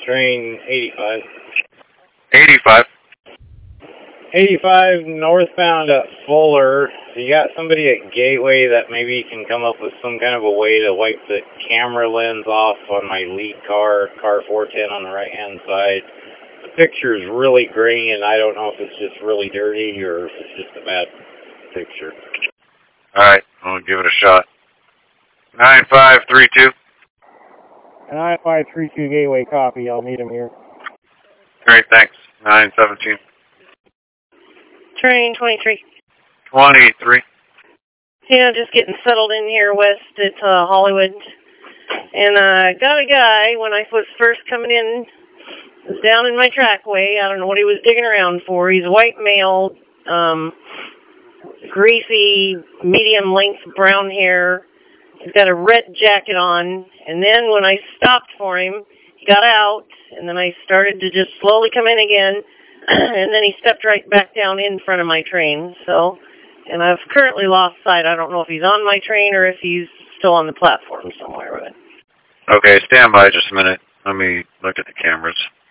Train 85. 85. 85 northbound at Fuller. You got somebody at Gateway that maybe can come up with some kind of a way to wipe the camera lens off on my lead car 410 on the right-hand side. The picture is really grainy, and I don't know if it's just really dirty or if it's just a bad picture. Alright, I'll give it a shot. 9532. 9532 Gateway, copy. I'll meet him here. Great, thanks. 917. Train 23. 23. Yeah, just getting settled in here west at Hollywood. And I got a guy, when I was first coming in, was down in my trackway. I don't know what he was digging around for. He's a white male, greasy, medium-length brown hair. He's got a red jacket on. And then when I stopped for him, he got out, and then I started to just slowly come in again. And then he stepped right back down in front of my train. And I've currently lost sight. I don't know if he's on my train or if he's still on the platform somewhere. Okay, stand by just a minute. Let me look at the cameras.